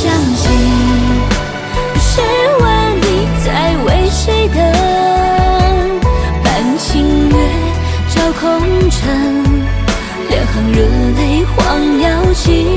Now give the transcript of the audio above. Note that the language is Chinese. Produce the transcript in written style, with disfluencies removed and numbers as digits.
相信，试问你在为谁等？半情月照空城，两行热泪晃摇情。